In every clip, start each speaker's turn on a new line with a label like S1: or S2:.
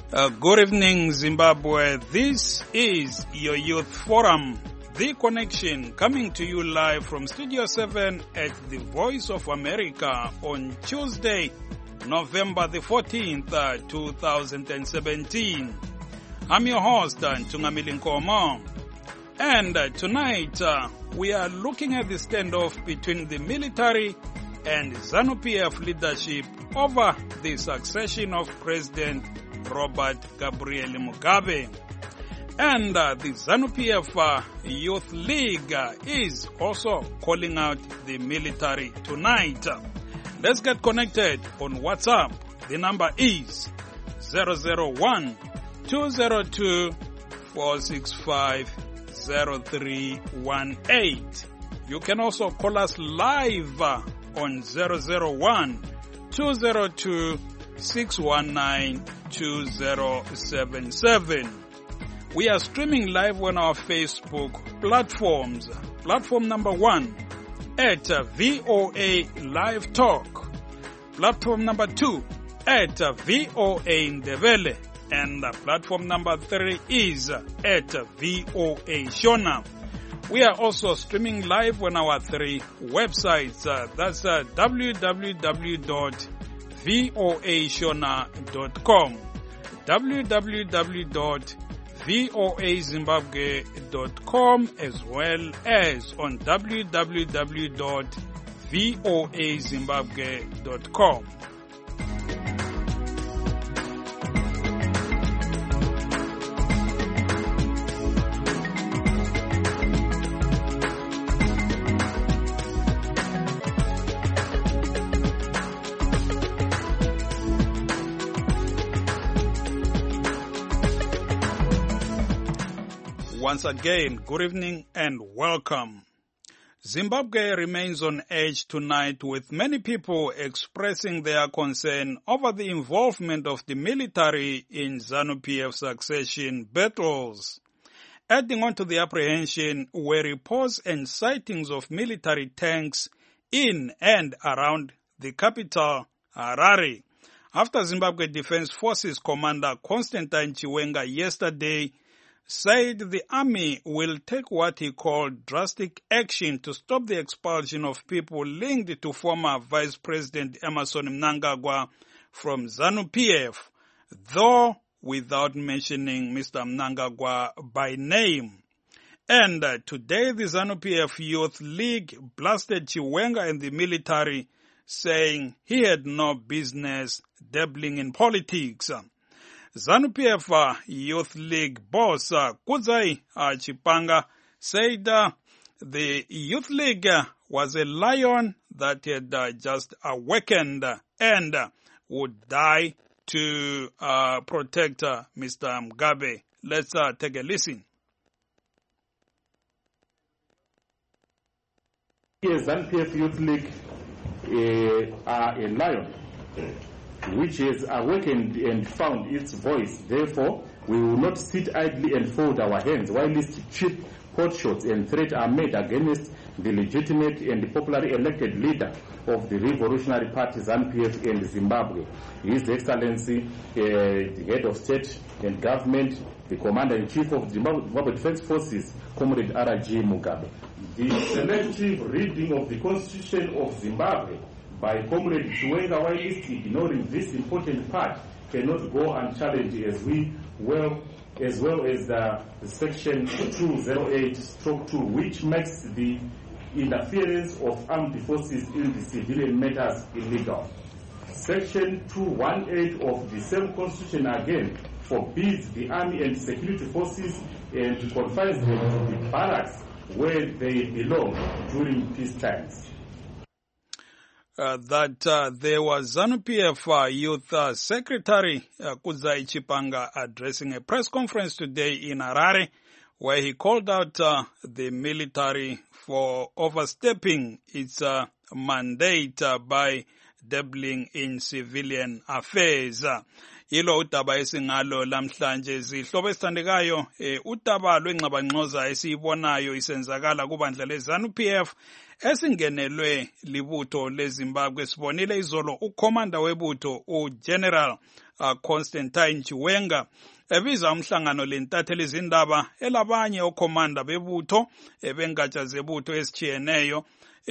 S1: Good evening, Zimbabwe. This is your Youth Forum, The Connection, coming to you live from Studio 7 at the Voice of America on Tuesday, November the 14th, 2017. I'm your host, Ntungamili Nkomo. And tonight, we are looking at the standoff between the military and ZANU-PF leadership over the succession of President Robert Gabriel Mugabe. And the ZANU-PF Youth League is also calling out the military tonight. Let's get connected on WhatsApp. The number is 001-202-465-0318. You can also call us live on 001-202-619-2077. We are streaming live on our Facebook platforms. Platform number 1 at VOA Live Talk. Platform number 2 at VOA Ndebele. And platform number 3 is at VOA Shona. We are also streaming live on our 3 websites. That's www.voashona.com, www.voazimbabwe.com, as well as on www.voazimbabwe.com. Once again, good evening and welcome. Zimbabwe remains on edge tonight, with many people expressing their concern over the involvement of the military in ZANU-PF succession battles. Adding on to the apprehension were reports and sightings of military tanks in and around the capital, Harare, after Zimbabwe Defense Forces Commander Constantine Chiwenga yesterday said the army will take what he called drastic action to stop the expulsion of people linked to former Vice President Emmerson Mnangagwa from ZANU-PF, though without mentioning Mr. Mnangagwa by name. And today the ZANU-PF Youth League blasted Chiwenga and the military, saying he had no business dabbling in politics. ZANU-PF Youth League boss Kudzai Chipanga said the Youth League was a lion that had just awakened and would die to protect Mr. Mugabe. Let's take a listen.
S2: Yes, ZANU-PF Youth League are a lion which has awakened and found its voice. Therefore, we will not sit idly and fold our hands while these cheap potshots and threats are made against the legitimate and popularly elected leader of the Revolutionary Party, ZANU-PF, in Zimbabwe, His Excellency, the Head of State and Government, the Commander-in-Chief of Zimbabwe Defense Forces, Comrade R.G. Mugabe. The selective reading of the Constitution of Zimbabwe by Comrade Chiwenga, while ignoring this important part, cannot go unchallenged, as well as the Section 208/2, which makes the interference of armed forces in the civilian matters illegal. Section 218 of the same Constitution again forbids the army and security forces and confines them to the barracks where they belong during peace times.
S1: There was ZANU-PF Youth Secretary Kudzai Chipanga addressing a press conference today in Harare, where he called out the military for overstepping its mandate by dabbling in civilian affairs. Yilo udaba esingalo lamhlanje zihlobo esithandekayo udaba lwengxabangxoza esiyibonayo isenzakala kubandla leZANU-PF esingenelwe libutho leZimbabwe. Sibonile izolo ukhomanda webutho uGeneral Constantine Chiwenga ebiza umhlangano lentatheli izindaba elabanye okhomanda bebutho bengatsha zebutho esichiyeneyo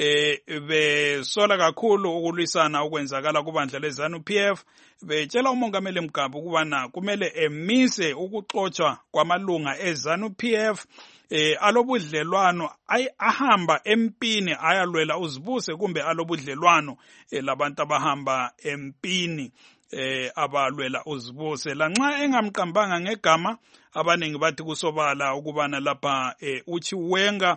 S1: besola kakhulu ukulwisana okwenzakala kubandla leZANU-PF betshela umongameli Mgaba ukubana kumele emise ukuxotshwa kwamalunga eZANU-PF alobudlelwano ahamba empini ayalwela uzibuse kumbe alobudlelwano labantu abahamba empini abalwela uzibuse lanxa engamqambanga ngegama abaningi bathi kusobala ukubana lapha uChiwenga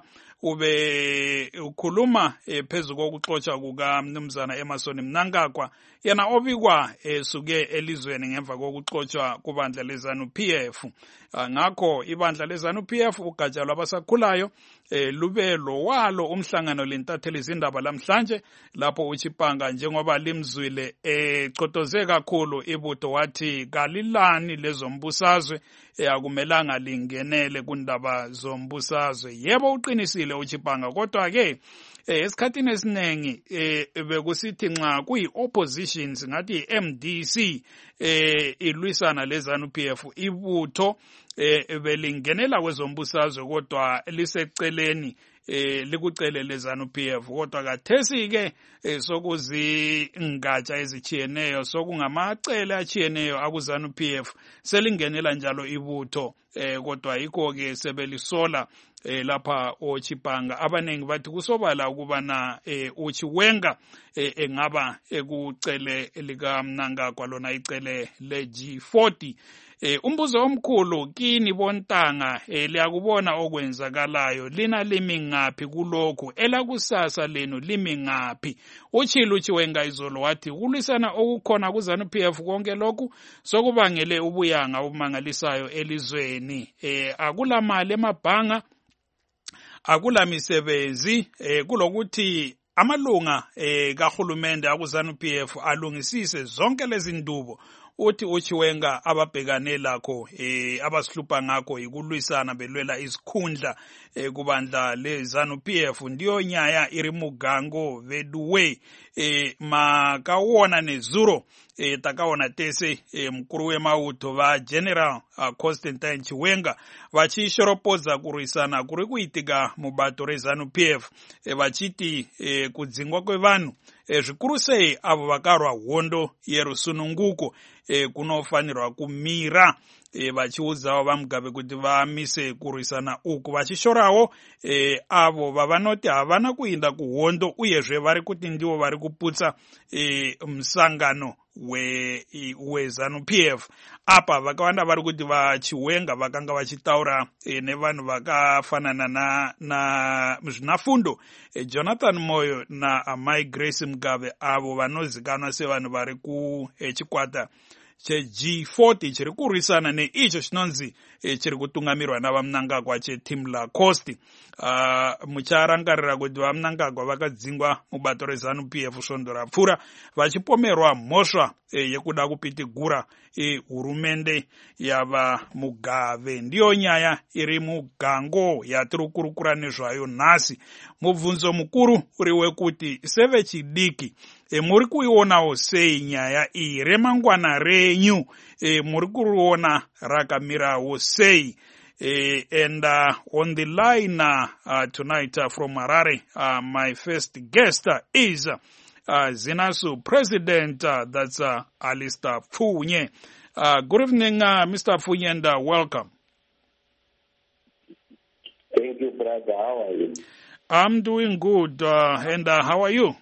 S1: ube ukhuluma phezu kokuxotsha kukaMnumzana Emmerson Mnangagwa yena obikwa suke elizweni ngemva kokuxotshwa kubandla leZANU-PF. Ngakho ibandla leZANU-PF ugatsha lwabasakhulayo lube lowalo umhlangano lentatheli izindaba lamhlanje lapho uChipanga njengoba limzwile echotoze kakhulu ibutho wathi kalilani lezombusazwe akumelanga lingenele kundaba zombusazwe. Yebo uqinisile uChipanga kodwa ke esikhathini esinengi bekusithi nxa kuyi opposition singathi MDC ilwisana leZANU-PF ibutho belingenela kwezombusazwe kodwa liseceleni likucele leZANU-PF kodwa kathesi ke sokuzingatsha ezichiyeneyo sokungamacele achiyeneyo akuZANU-PF selingenela njalo ibutho kodwa yikho ke sebelisola lapha oChipanga abanengi bathi kusobala ukubana uChiwenga engaba ekucele lika Mnangagwa lona icele le G40. Umbuzo omkhulu kini bontanga liyakubona okwenzakalayo lina limi ngaphi kulokhu elakusasa lenu limi ngaphi. Uchilo uChiwenga izolo wathi kulwisana okukhona kuZANU-PF konke lokhu sokubangele ubuyanga obumangalisayo elizweni akula mali emabhanga akula misebenzi kulokuthi amalunga kahulumende akuZANU-PF alungisise zonke lezi ndubo uthi uChiwenga ababhekane lakho abasihlupha ngakho ikulwisana belwela isikhundla kubandla leZANU-PF ndiyo nyaya iri mugango veduwe makawona nezuro takawona tese mkuru wemauto va General Constantine Chiwenga vachishoropoza kurwisana kuri kuitika mubato reZANU-PF vachiti kudzingwa kwevanhu zvikuru sei avo vakarwa hondo yerusununguko kunofanirwa kumira vachiudzawo vaMugabe kuti vamise kurwisana uku vachishorawo avo vavanoti havana kuinda kuhondo uyezve vari kuti ndivo vari kuputsa musangano weZANU-PF. Apa vakawanda vari kuti vaChiwenga vakanga vachitaura nevanhu vakafanana na zvinafundo Jonathan Moyo naAmai Grace Mugabe avo vanozikanwa sevanhu vari kuchikwata cheG40 chiri kurwisana neicho chinonzi chiri kutungamirwa navaMnangagwa cheTimla Coast. Mucharangarira kuti vaMnangagwa vakadzingwa mubato reZANU-PF svondo rapfuura vachipomerwa mhosva yekuda kupitigura hurumende yava Mugabe. Ndiyo nyaya iri mugango yatiri kurukura nezvayo nhasi. Mubvunzo mukuru uri wekuti sevechidiki muri kuionawo sei nyaya iyi remangwana renyu muri kuriona rakamirawo sei? And on the line tonight from Harare, my first guest is ZINASU President, that's Alistair Pfunye. Good evening, Mr. Pfunye, and welcome.
S3: Thank you, brother. How are you?
S1: I'm doing good, and how are you?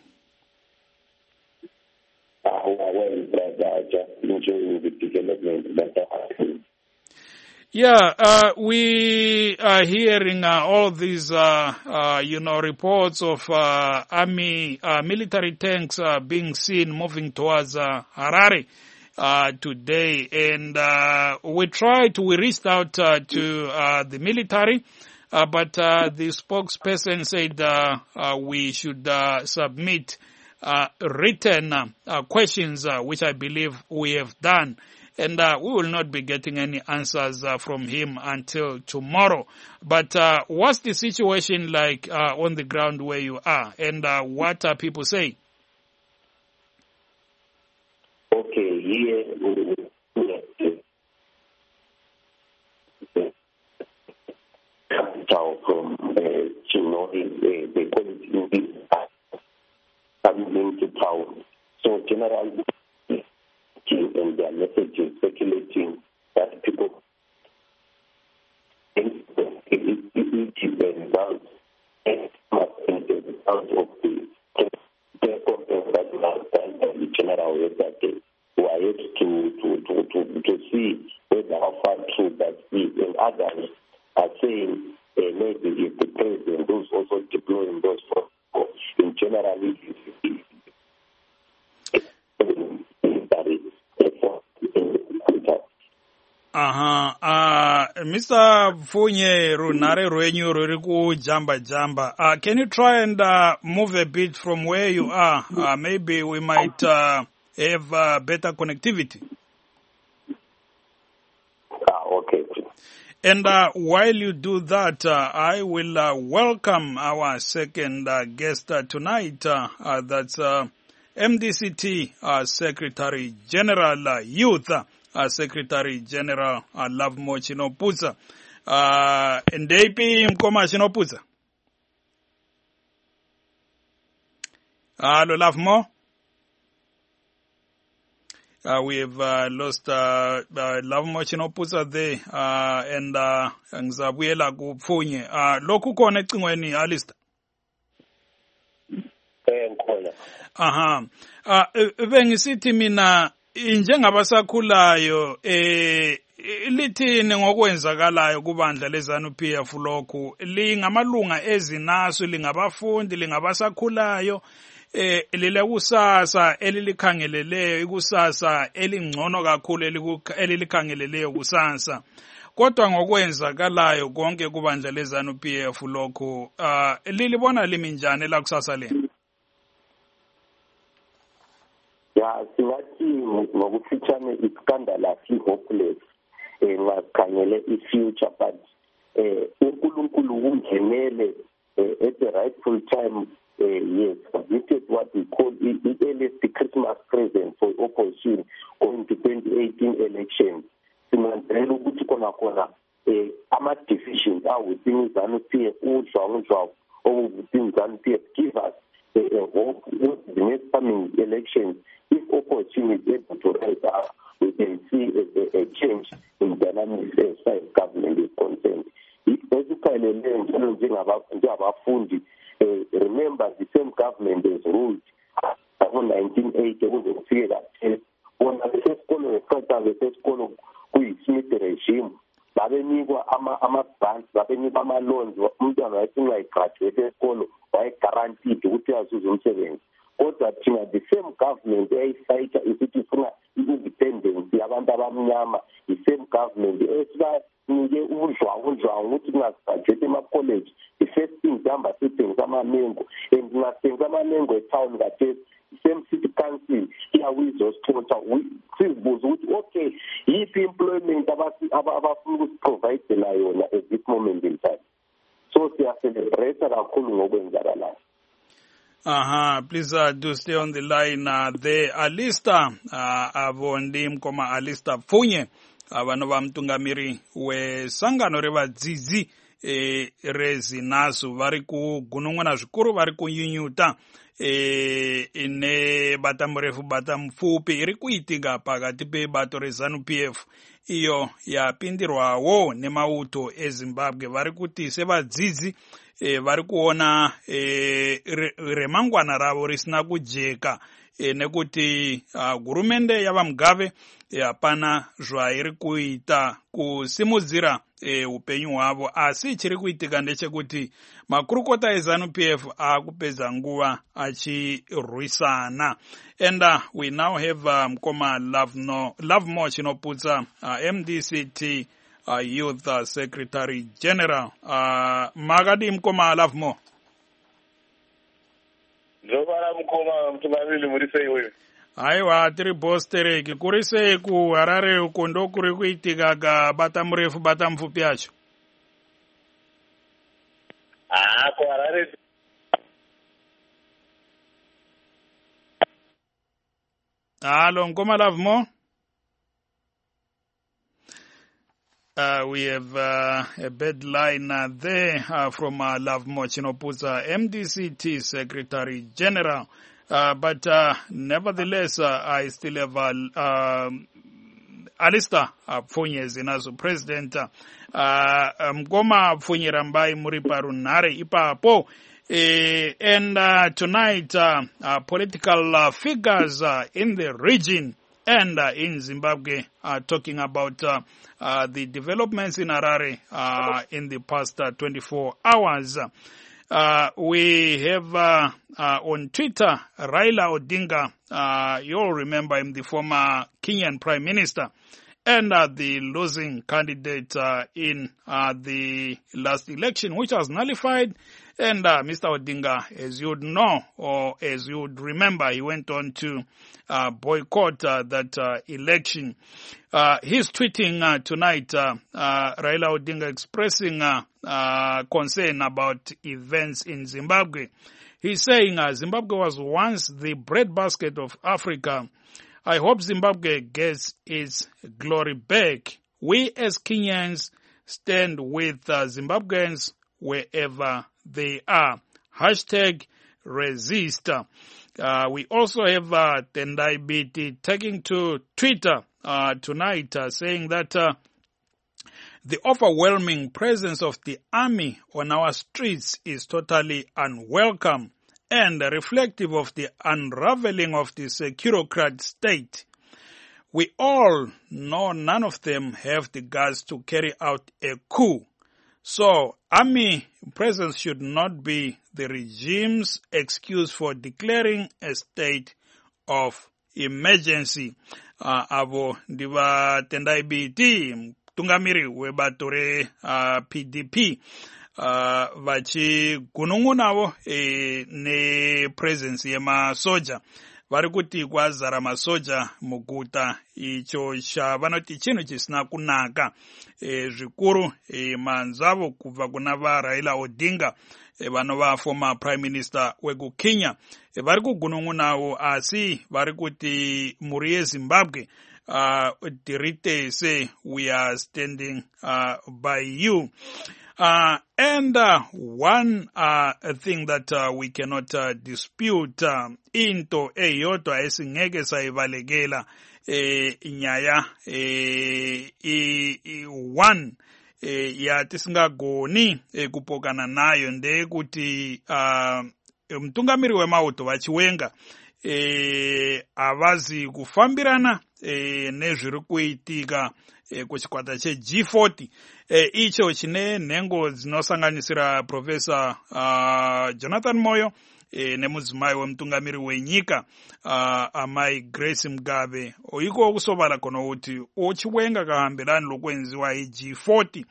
S3: Well, brother, just enjoying the development that happened.
S1: Yeah, we are hearing all these, reports of army, military tanks being seen moving towards Harare today, and we reached out to the military, but the spokesperson said we should submit written questions, which I believe we have done. And we will not be getting any answers from him until tomorrow. But what's the situation like on the ground where you are? And what are people saying?
S3: Okay, here from they call it coming to town. So generally, and their messages circulating that people it is the result of the the general website. We are yet to see whether how far true that is, and others are saying maybe if the president who's also deploying those forces in generally
S1: Mr. Funye runare rwenyu ruri kujamba. Can you try and move a bit from where you are? Maybe we might have better connectivity.
S3: Okay.
S1: And while you do that, I will welcome our second guest tonight. That's MDCT Secretary General Youth. Secretary General Lovemore Chinoputsa. Ndeipi mkoma Chinoputsa? Hello, Lovemore. We have lost Lovemore Chinoputsa there, and ngizabuyela kuPfunye. Lokhu khona ecingweni Alistair.
S3: Ngikhona.
S1: Bengisithi mina njengabasakhulayo lithini ngokwenzakalayo kubandla leZANU-PF lokhu lingamalunga ezinasu lingabafundi lingabasakhulayo lile kusasa elilikhangeleleyo ikusasa elingcono kakhulu elilikhangeleleyo kusasa kodwa ngokwenzakalayo konke kubandla leZANU-PF lokhu lilibona limi njani la kusasa leni?
S3: Ya singathi ngokufitshane iskandala hopeless ngakhangele ifuture but uNkulunkulu ungenele at the rightful time yes this is what we call the Christmas present for opposition going to 2018 elections singanzela ukuthi khona ama decisions are within ZANU-PF udlwa within ZANU-PF give us hope with the next coming elections. If opposition is able to rise up, we can see a change in dynamics as far as government is concerned. Remember, the same government has ruled from 1980 when they figured out when the first Smith regime, babenikwa ama-grants, babenikwa ama-loans, umntwana wayesingayigraduate esikolo wayeguaranteed ukuthi uyazuza umsebenzi. Kodwa thina the same government eyayifayitha isithi ifuna i-independence yabantu abamnyama, the same government esibanike udlwawu ukuthi kungagraduate ema-college. The first thing sihamba sithengisa amamengo and kungathengisa amamengo etown kathesi same city council iyawizosixotsha sizibuza ukuthi okay yiphi employment abafuna ukusiprovide yona at this moment in time. So siyacelebrate kakhulu ngokwenzakalayo.
S1: Please do stay on the line there. Alistair avondi mkoma Alistair Funye abano bamtungamiri wesangano revadzidzi rezinasu vari kugunun'wana zvikuru vari kunyunyuta ine bata murefu bata mupfupi iri kuitika pakati pebato reZANU-PF iyo yapindirwawo nemauto eZimbabwe vari kuti sevadzidzi vari kuona remangwana ravo risina kujeka nekuti hurumende yavaMugabe hapana zvairi kuita kusimudzira upenyu hwavo asi chiri kuitika ndechekuti makurukota eZANU-PF akupedza nguva achirwisana. And we now have mkoma Lovemore Chinoputsa, MDCT Youth Secretary General. Magadi mkoma Lovemore.
S4: Zobara mkoma mtungamiri murisei wewe.
S1: Aiwa tiri bostereki kurisei ku Harare uko ndo kuri kuitika ga bata murefu bata mfupi acho.
S4: Ko Harare.
S1: Halo mkoma Lovemore. We have a bad line there from Love Mochinopuza, MDCT Secretary General. But nevertheless, I still have Alistair Pfunyezi nazo President Mgoma Pfunyirambai Muriparunare Ipapo. And tonight, political figures in the region and in Zimbabwe are talking about the developments in Harare in the past 24 hours. We have on Twitter Raila Odinga, you all remember him, the former Kenyan Prime Minister, and the losing candidate in the last election, which was nullified. And Mr. Odinga, as you would know, or as you would remember, he went on to boycott that election. He's tweeting tonight, Raila Odinga expressing concern about events in Zimbabwe. He's saying Zimbabwe was once the breadbasket of Africa. I hope Zimbabwe gets its glory back. We as Kenyans stand with Zimbabweans wherever they are. Hashtag resist. We also have Tendai BT taking to Twitter tonight saying that the overwhelming presence of the army on our streets is totally unwelcome and reflective of the unraveling of the securocrat state. We all know none of them have the guts to carry out a coup. So, army presence should not be the regime's excuse for declaring a state of emergency. Avo ndiva Tendai BT, tungamiri webatore PDP, vachi gunungunavo ne presence yema soja. Vari kuti kwazara masoja muguta icho vanoti chinhu chisina kunaka. Zvikuru manzavo kubva kuna Raila Odinga vanova former prime minister wegu Kenya vari kugunungunawo, asi vari kuti muri yeZimbabwe dirite say we are standing by you. And one thing that we cannot dispute into eyodwa esingeke sayibalekela inyaya one yathi singagoni kupokana nayo ndekuti mtungamiri wemauto vachiwenga avazi kufambirana nezviri kuitika kuchikwata cheG40 icho chine nhengo dzinosanganisira Professor Jonathan Moyo nemudzimai wemutungamiri wenyika amai Grace Mugabe iko kusovala kono kuti uchiwenga kahambirani lokwenziwa iG40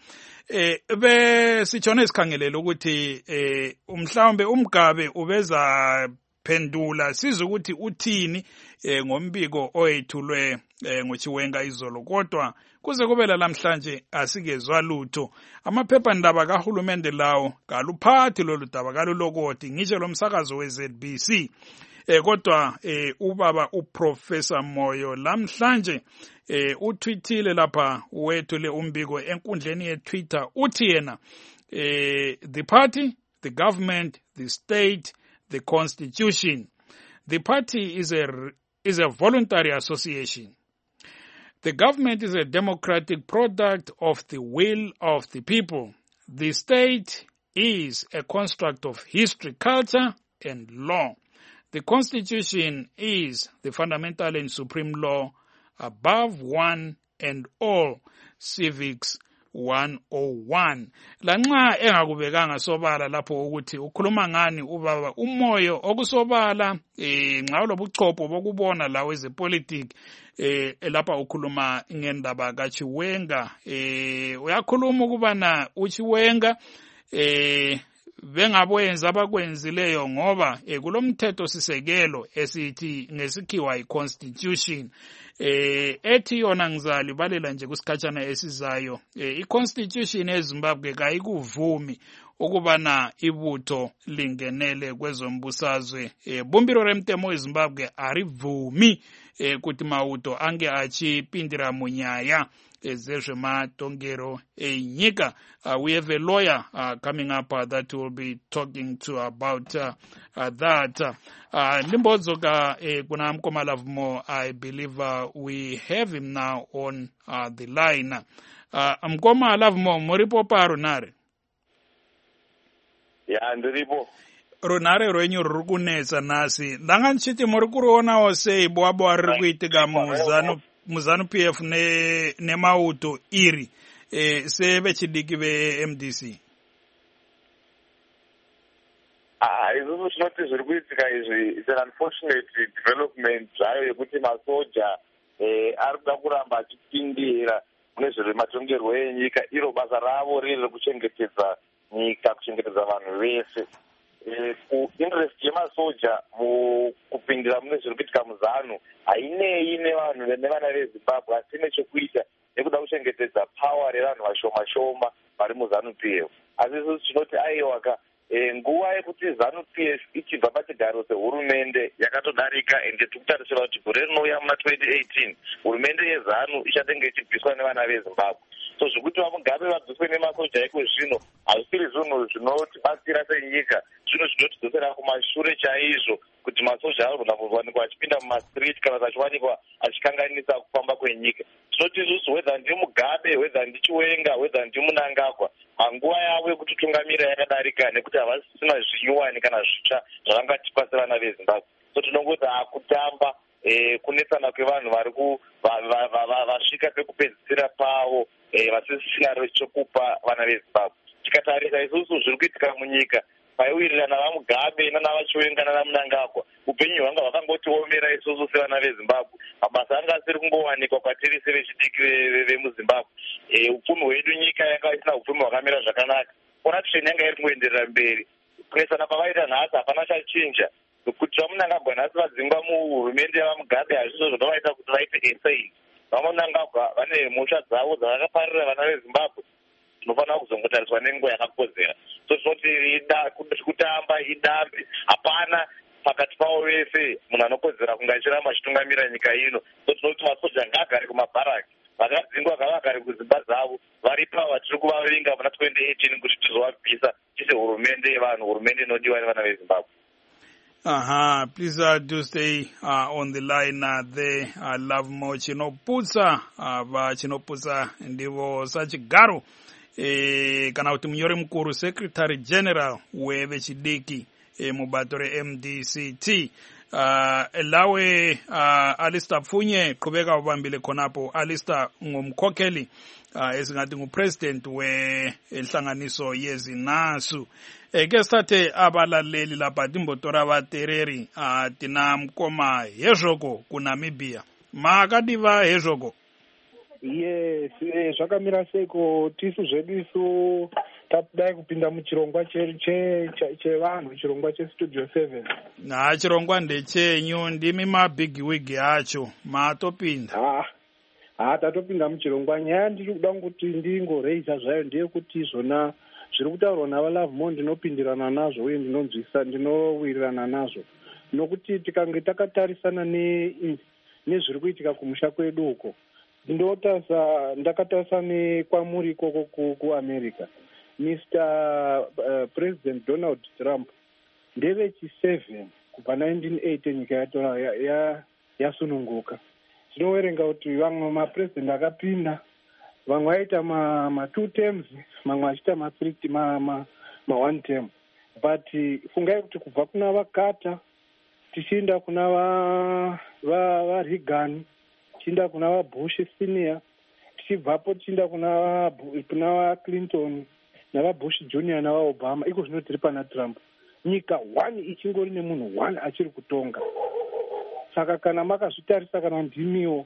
S1: sichone sikhangelele ukuthi mhlawumbe uMgabe ubeza pendula sizwe ukuthi uthini ngombiko oyethulwe ngochiwenga izolo, kodwa kuze kube lamhlanje asikezwa lutho. Amaphephandaba kahulumende lawo kaluphathi lolu daba kalulokoti ngisho lomsakazo weZBC. Kodwa ubaba uProfessor Moyo lamhlanje utweetile lapha wethule umbiko enkundleni yeTwitter uthi yena the party, the government, the state, the constitution. The party is a voluntary association. The government is a democratic product of the will of the people. The state is a construct of history, culture, and law. The constitution is the fundamental and supreme law above one and all. Civics 101. Lanxa engakubekanga sobala lapho ukuthi ukhuluma ngani ubaba umoyo okusobala nxa lobuchopho bokubona lawe zepolitics lapha ukhuluma ngendaba kaChiwenga uyakhuluma ukubana uChiwenga bengabwenza abakwenzileyo ngoba kulomthetho sisekelo esithi ngesikhiwa iconstitution ethi yona ngizali balela nje kusikhatshana esizayo iconstitution eZimbabwe kayikuvumi ukubana ibutho lingenele kwezombusazwe bumbiro remtemo eZimbabwe arivumi kuti mauto ange achipindira munyaya ezvezvematongero enyika. We have a lawyer coming up that will be talking to about that. Ndimbodzoka kuna Mkoma Lovemore, I believe we have him now on the line. Mkoma Lovemore, muripo pa runare?
S4: Ya, ndiripo.
S1: Runare rwenyu ruri kunetsa nhasi. Ndanga ndichiti muri kurionawo sei bwabwa riri kuitika muzanu PF nemauto iri sevechidiki veMDC?
S4: Isusu tinoti zviri kuitika izvi is an unfortunate development zvayo yekuti masoja ari kuda kuramba achipindira mune zvematongerwo enyika. Iro basa ravo riri rekuchengetedza nyika, kuchengetedza vanhu vese. Interest yemasoja mukupindira mune zviri kuitika muzanu hainei nevanhu nevana veZimbabwe, asi nechekuita nekuda kuchengetedza power revanhu vashoma shoma vari muzanu PF. Asi isusu tinoti aiwaka nguva yekuti ZANU PF ichibva pachigaro sehurumende yakatodarika, ende tikutarisira kuti gore rinouya muna 2018 hurumende yeZANU ichatenge ichibviswa nevana veZimbabwe. So zvekuti vamugabe vabviswe nemasoja iko zvino hazvisiri zvinhu zvinotibatsira senyika, zvinhu zvinotidzosera kumashure chaizvo, kuti masoja anogona kuwanikwa achipinda mumastreet kana achiwanikwa achikanganisa kufamba kwenyika. Tinoti isusu wedha ndimugabe, wedha ndichiwenga, wedha ndimunangagwa, panguva yavo yekuti tungamira yakadarika, nekuti havasina zvinyuwani kana zvitsva zvavangatipa sevana veZimbabwe. So tinongoti hakutamba kunetsana kwevanhu vasvika pekupedzisira pavo vasisina chokupa vana veZimbabwe. Tikatarisa isusu zviri kuitika munyika paiwirirana vamugabe nanavachiwenga nanamunangagwa, upenyu hwanga hwakangotiomera isusu sevana veZimbabwe. Mabasa anga asiri kungowanikwa kwatiri sevechidiki vemuZimbabwe. Upfumi hwedu nyika yanga isina upfumi hwakamira zvakanaka. Corruption yanga iri kungoenderera mberi. Kunesana pavaita nhasi hapana chachinja. Kuti vamunangagwa nhasi vadzingwa muhurumende yavamugabe hazvizo zvinovaita kuti vaite essay. Vamunangagwa vane mhosva dzavo dzavakaparira vana veZimbabwe. Tinofanira kuzongotariswa nenguva yakakodzera. So tinoti kutamba idambe, hapana pakati pavo vese munhu anokodzera kunge achiramba achitungamira nyika ino. So tinoti masoja ngaagare kumabharaki, vakadzingwa ngavagare kudzimba dzavo, varipa vatiri kuvavinga muna 2018 kuti tizovabvisa tise hurumende yevanhu, hurumende inodiwa nevana veZimbabwe.
S1: Please do stay on the line there. Lovemore Chinoputsa Chinoputsa ndivo sachigaro kana kuti munyori mukuru secretary general wevechidiki mubato reMDCT. Lawe Alistair Pfunye qhubeka ubambile khonapo. Alistair ngumkhokheli esingathi ngupresident wenhlanganiso yezinasu. Ke sithathe abalaleli lapha timbotora vatereri tina Mkoma Hezhoko kuNamibia. Makadiva Hezhoko?
S5: Yes, zvakamira seko tisu zvedu isu tapudai kupinda muchirongwa chevanhu, chirongwa chestudio 7.
S1: Chirongwa ndechenyu, ndimi mabig wig acho, matopinda?
S5: Tatopinda muchirongwa. Nyaya ndiri kuda kuti ndingoreisa zvayo ndeyekuti zvona zviri kutaurwa navaLovemore ndinopindirana nazvo uye ndinowirirana nazvo, nokuti tikange takatarisana nezviri kuitika kumusha kwedu uko, ndakatarisa nekwamuri ikoko kuAmerica. Mr. President Donald Trump ndevechi7 kubva 1980 nyika yasununguka. Tinowerenga kuti vamwe mapresident akapinda, vamwe vaita ma2 terms, mamwe achiita ma1 term. But fungai kuti kubva kuna vaCarter tichienda kuna vaReagan, tichienda kuna vaBush senior, tichibvapo tichienda kuna vaClinton navaBush junior navaObama, iko zvino tiri pana Trump. Nyika 1 ichingori nemunhu 1 achiri kutonga. Saka kana makazvitarisa, kana ndimiwo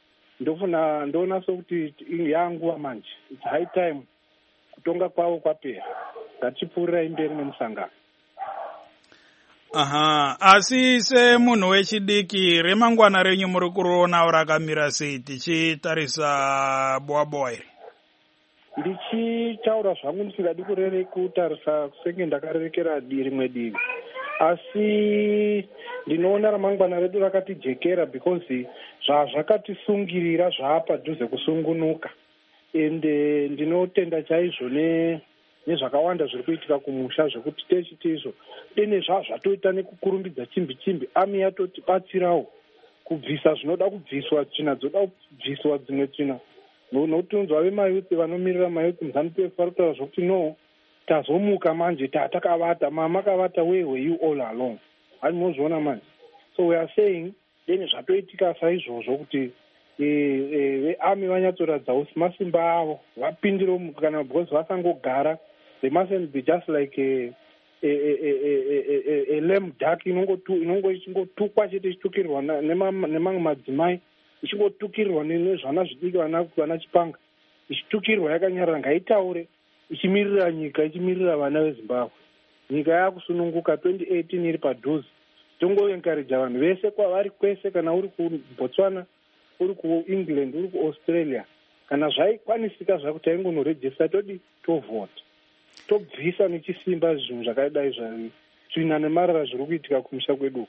S5: ndoona sokuti yanguva manje, it's high time kutonga kwavo kwapera. Ngatipfuurirai mberi nemusangano.
S1: Asi semunhu wechidiki, remangwana renyu muri kuriona rakamira sei tichitarisa bwabwa here?
S5: Ndichitaura zvangu ndisingadi kutarisa senge ndakarerekera rimwe divi, asi ndinoona ramangwana redu rakatijekera because zvazvakatisungirira zvaapadhuze kusungunuka. and ndinotenda chaizvo nezvakawanda zviri kuitika kumusha zvekuti techitiizvo dene zvatoita nekukurumbidza chimbi ami yatotibatsirawo kubvisa zvinoda kubviswa tsvina dzoda kubviswa dzimwe tsvina nokuti unzwa vemayuthi vanomirira mayuthi muzanupf vari kutaura zvokuti no tazomuka manje takavata makavata where were you all along hani mozviona manje. So we are saying deni zvatoitika saizvozvo kuti veami vanyatsoradzawo masimba avo vapindire kana because vasangogara, they mustn't be just like a lame duck inongo ichingotukwa chete ichitukirwa nemamwe madzimai, ichingotukirirwa nezvana zvidiki vana chipanga, ichitukirwa yakanyarara. Ngaitaure ichimirira nyika, ichimirira vana vezimbabwe. Nyika yakusununguka 2018 iri padhuze. Tongoencourage vanhu vese kwavari kwese, kana uri kuBotswana, uri kuEngland, uri kuAustralia, kana zvaikwanisika zvakuti aingonorejista todi tovhota, tobvisa nechisimba zvinhu zvakadai zvitsvina nemarara zviri kuitika kumusha kwedu.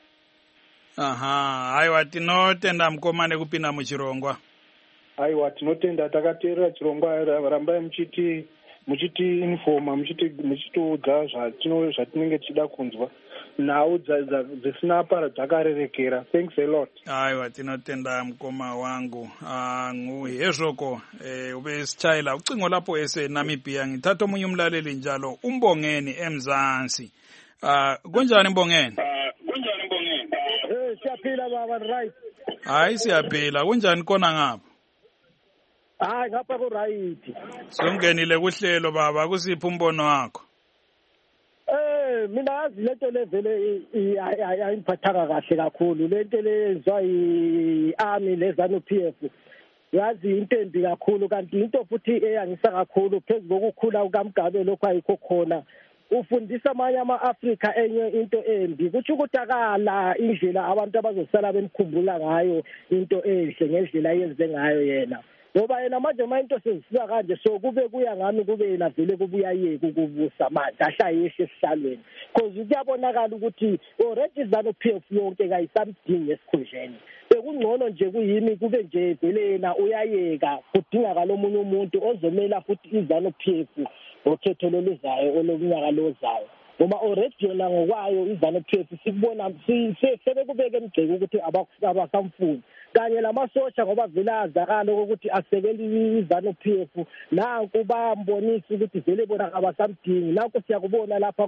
S1: Aiwa, tinotenda mukoma nekupinda muchirongwa.
S5: Aiwa, tinotenda, takateerera chirongwa. Rambai muchiti informa, muchitiudza zvatinenge tichida kunzwa, nhau dzisina para dzakarerekera. Thanks a lot.
S1: Aiwa, tinotenda mukoma wangu. Hezvoko ube sichayela ucingo lapho eseNamibia. Ngithatha omunye umlaleli njalo, uMbongeni eMzansi. Kunjani Mbongeni?
S6: Siyaphila baba, right?
S1: Hayi siyaphila. Kunjani kona ngapha?
S6: Hayi ngapha ku right.
S1: Songenile kuhlelo baba, kusiphi umbono wakho?
S6: Mina yazi lento levele ayiphathanga kahle kakhulu. Lento lezwa iArmy leZANU-PF yazi into embi kakhulu, kanti into futhi eyangisa kakhulu phezulu kokukhula kukaMgabe lokho ayikho khona. Ufundisa amanye ama-Afrika enye into embi, kutsho ukuthi akala indlela abantu abazosala bemkhumbula ngayo into ehle ngendlela yenze ngayo yena. Ngoba yena manje into sezisiya kanje, so kube kuya ngami kube yena vele kubuya yeke ukubusa manje ahlayeshe esihlalweni, because kuyabonakala ukuthi already ZANU-PF yonke kayisamdingi esikhundleni. Bekungcono nje kuyimi kube nje vele yena uyayeka, kudingakala omunye umuntu ozomela futhi iZANU-PF okhetho loluzayo olomnyaka lozayo. Ngoba already yona ngokwayo iZANU-PF sikubona sebekubeka emgceke ukuthi abasamfuni, kanye lamasosha ngoba vele azakala ukuthi asekele iZANU-PF. Nanku bambonisa ukuthi vele bona abasamdingi. Nanku siyakubona lapha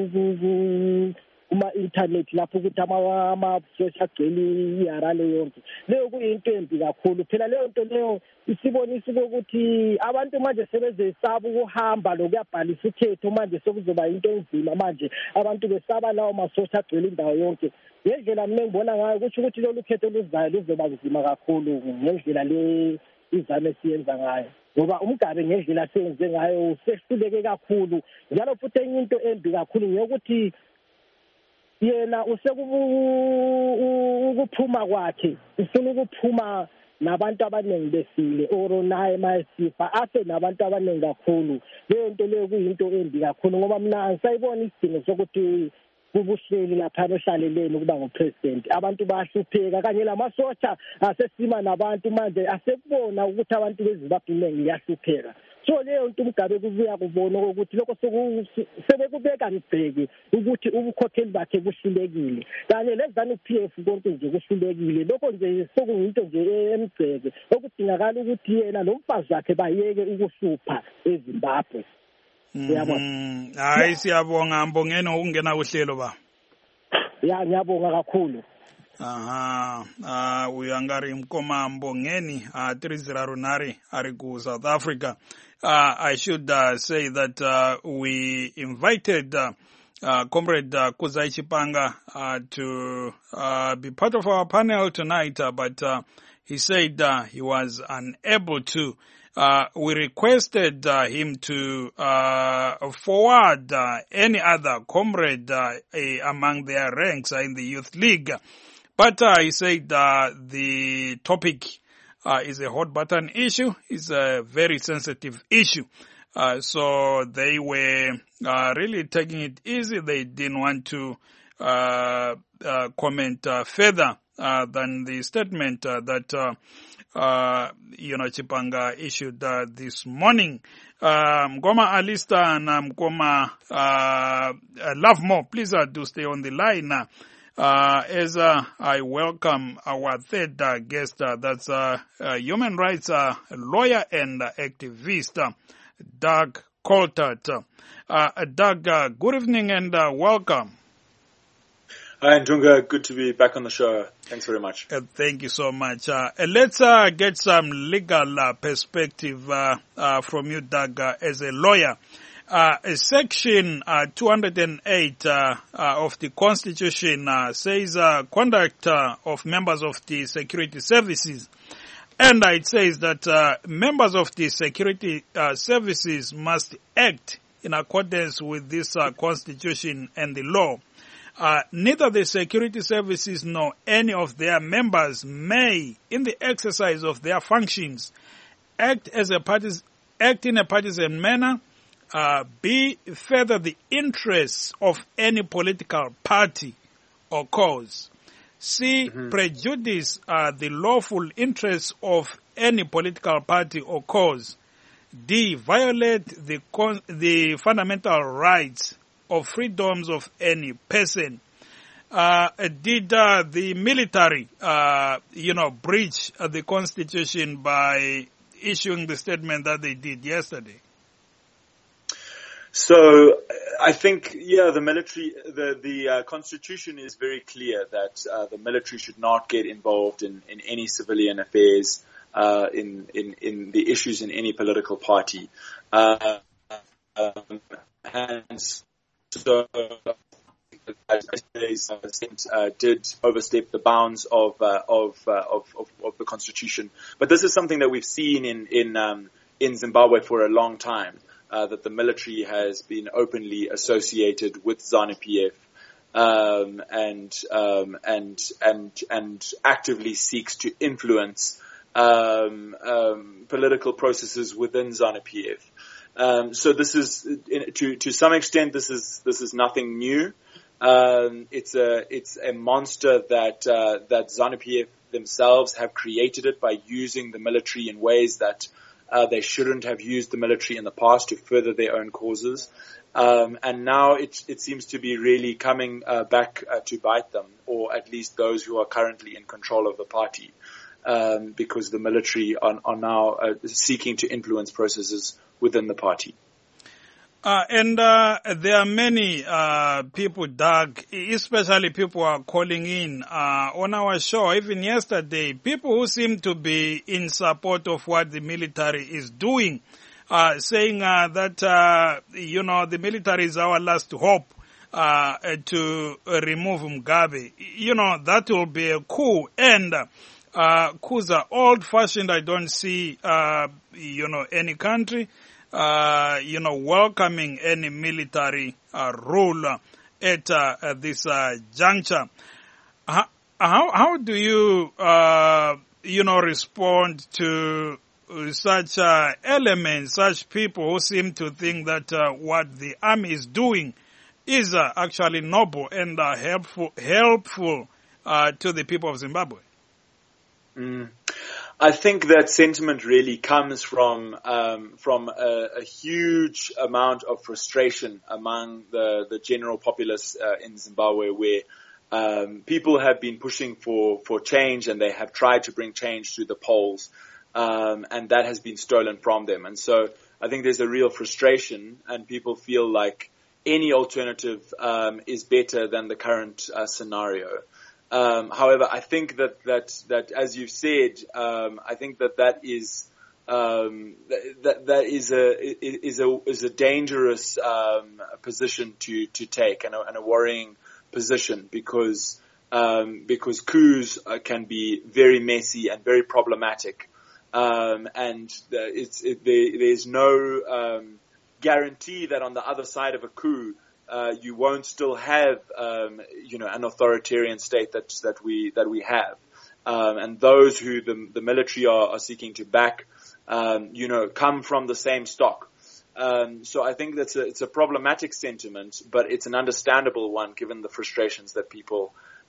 S6: kuma-internet lapho ukuthi amasosha agcwele iyarale yonke. Leyo kuyinto embi kakhulu. Phela leyo nto leyo isibonisa ukuthi abantu manje sebezesaba ukuhamba lokuyabhalisa ukhetho, manje sekuzoba into enzima manje abantu besaba lawo masosha agcwele indawo yonke. Ngendlela mina ngibona ngayo kuthi ukuthi lolu khetho luzayo luzoba nzima kakhulu ngendlela le iZANU esiyenza ngayo, ngoba uMgabe ngendlela aseyenze ngayo sehluleke kakhulu. Njalo futhi enye into embi kakhulu ngeyokuthi yena usekuphuma kwakhe, ufuna ukuphuma nabantu abaningi besile or naye mayesifa afe nabantu abaningi kakhulu. Leyo nto leyo kuyinto embi kakhulu, ngoba mina ngisayibona isidingo sokuthi kubuhleli lapha ohlaleleni ukuba ngupresident. Abantu bayahlupheka, kanye lamasosha asesima nabantu manje asekubona ukuthi abantu beZimbabwe ngiyahlupheka. So leyo nto uMgabe kubuya kubona ukuthi lokho sebekubeka ngibheke ukuthi ubukhokheli bakhe kuhlulekile, kanye leZANU-PF konke nje kuhlulekile. Lokho nje sokuyinto nje emgceke okudingakala ukuthi yena nomfazi wakhe bayeke ukuhlupha eZimbabwe.
S1: Hayi siyabonga Mbongeni ukungena kuhlelo ba.
S6: Ya ngiyabonga kakhulu.
S1: Uyangari mkoma Mbongeni 30 ari ku South Africa. I should say that we invited Comrade Kuzai Chipanga to be part of our panel tonight, but he said he was unable to. We requested him to forward any other comrade among their ranks in the Youth League. But he said the topic is a hot button issue. It's a very sensitive issue. So they were really taking it easy. They didn't want to comment further than the statement that Chipanga issued this morning. Mgoma Alista and Mgoma Love More, please do stay on the line. As I welcome our third guest, that's human rights lawyer and activist, Doug Coltart. Doug, good evening and welcome.
S7: Hi, Ndunga. Good to be back on the show. Thanks very much.
S1: Thank you so much. Let's get some legal perspective from you, Doug, as a lawyer. Section 208 of the Constitution says conduct of members of the security services. And it says that members of the security services must act in accordance with this Constitution and the law. Neither the security services nor any of their members may, in the exercise of their functions, act in a partisan manner, be further the interests of any political party or cause. C, prejudice the lawful interests of any political party or cause. D, violate the fundamental rights or freedoms of any person. Did the military, breach the Constitution by issuing the statement that they did yesterday?
S7: So I think, the military, the Constitution is very clear that the military should not get involved in any civilian affairs, in the issues in any political party. And so did overstep the bounds of the Constitution. But this is something that we've seen in Zimbabwe for a long time. That the military has been openly associated with ZANU-PF, and actively seeks to influence political processes within ZANU-PF. So this is, to some extent, this is nothing new. It's a monster that ZANU-PF themselves have created it by using the military in ways that they shouldn't have used the military in the past to further their own causes. And now it seems to be really coming back to bite them, or at least those who are currently in control of the party, because the military are now seeking to influence processes within the party.
S1: And there are many people, Doug, especially people who are calling in on our show, even yesterday, people who seem to be in support of what the military is doing, saying that, the military is our last hope to remove Mugabe. That will be a coup. And coups are old-fashioned. I don't see, any country welcoming any military rule at this juncture. How do you, respond to such elements, such people who seem to think that what the army is doing is actually noble and helpful to the people of Zimbabwe?
S7: I think that sentiment really comes from a huge amount of frustration among the general populace in Zimbabwe, where people have been pushing for change, and they have tried to bring change to the polls, and that has been stolen from them. And so I think there's a real frustration, and people feel like any alternative is better than the current scenario. However, I think that as you've said, I think that is a dangerous position to take, and a worrying position, because coups can be very messy and very problematic, and there's no guarantee that on the other side of a coup you won't still have, an authoritarian state that we have, and those who the military are seeking to back, come from the same stock. So I think it's a problematic sentiment, but it's an understandable one given the frustrations that people